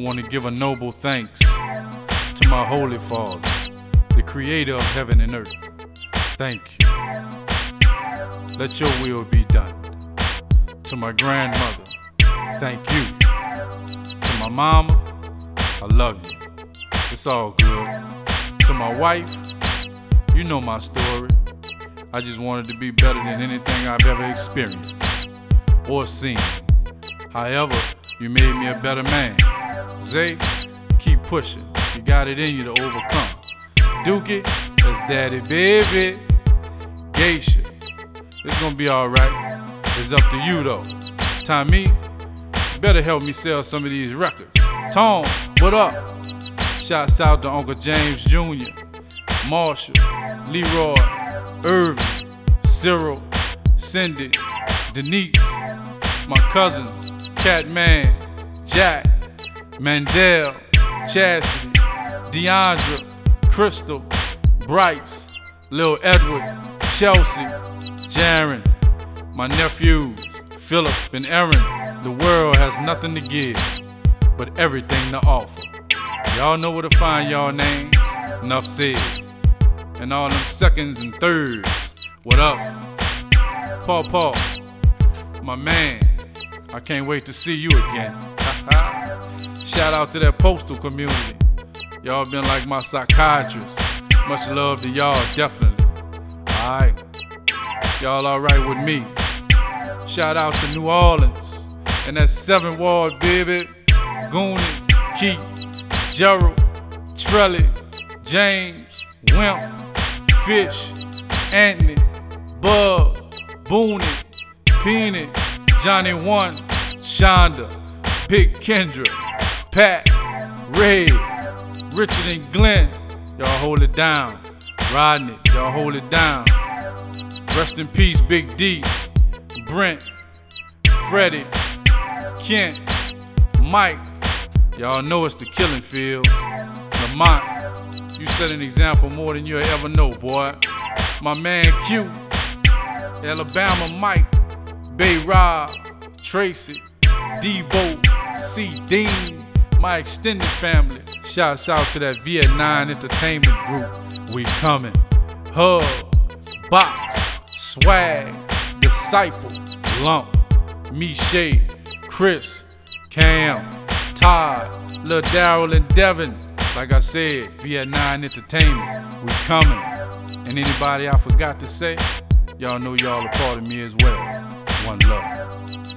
want to give a noble thanks to my Holy Father, the creator of heaven and earth. Thank you. Let your will be done. To my grandmother, thank you. To my mama, I love you. It's all good. To my wife, you know my story. I just wanted to be better than anything I've ever experienced or seen. However, you made me a better man. Zay, keep pushing. You got it in you to overcome. Dookie, that's daddy, baby. Geisha, it's gonna be alright. It's up to you though. Tommy, you better help me sell some of these records. Tom, what up? Shouts out to Uncle James Jr., Marshall, Leroy, Irvin, Cyril, Cindy, Denise, my cousins, Catman, Jack, Mandel, Chastity, Deandra, Crystal, Bryce, Lil Edward, Chelsea, Jaron, my nephews, Philip and Aaron. The world has nothing to give, but everything to offer. Y'all know where to find y'all names. Enough said. And all them seconds and thirds. What up? Paw, my man. I can't wait to see you again. Shout out to that postal community. Y'all been like my psychiatrist. Much love to y'all, definitely. Alright. Y'all alright with me. Shout out to New Orleans. And that 7th Ward, baby. Goonie, Keith, Gerald, Trelly, James, Wimp, Fish, Anthony, Bub, Booney, Peanut, Johnny One, Shonda, Big Kendra, Pat, Ray, Richard and Glenn. Y'all hold it down. Rodney, y'all hold it down. Rest in peace, Big D, Brent, Freddie, Kent, Mike. Y'all know it's the killing fields. Lamont, you set an example more than you'll ever know, boy. My man Q, Alabama Mike, Bay Rob, Tracy, Devo, C. Dean, my extended family. Shouts out to that Vietnam Entertainment Group. We coming. Hub, Box, Swag, Disciple, Lump, Miche, Chris, Cam, Todd, Lil Daryl and Devin. Like I said, Vietnam Entertainment, we coming. And anybody I forgot to say, y'all know y'all a part of me as well. One love.